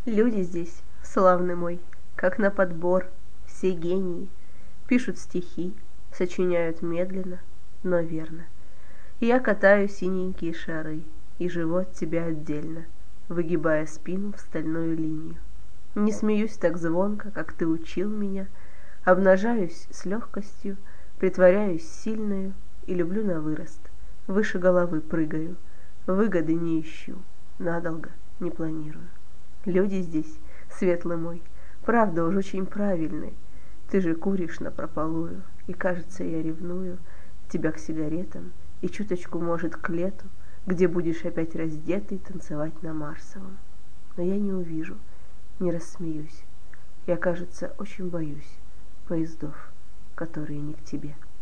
Люди здесь, славный мой, как на подбор, все гении, пишут стихи, сочиняют медленно, но верно. Я катаю синенькие шары и живу от тебя отдельно, выгибая спину в стальную линию. Не смеюсь так звонко, как ты учил меня, обнажаюсь с легкостью, притворяюсь сильною и люблю на вырост. Выше головы прыгаю, выгоды не ищу, надолго не планирую. Люди здесь, светлый мой, правда уж очень правильные. Ты же куришь напропалую, и, кажется, я ревную тебя к сигаретам и чуточку, может, к лету, где будешь опять раздетый танцевать на Марсовом. Но я не увижу, не рассмеюсь. Я, кажется, очень боюсь поездов, которые не к тебе.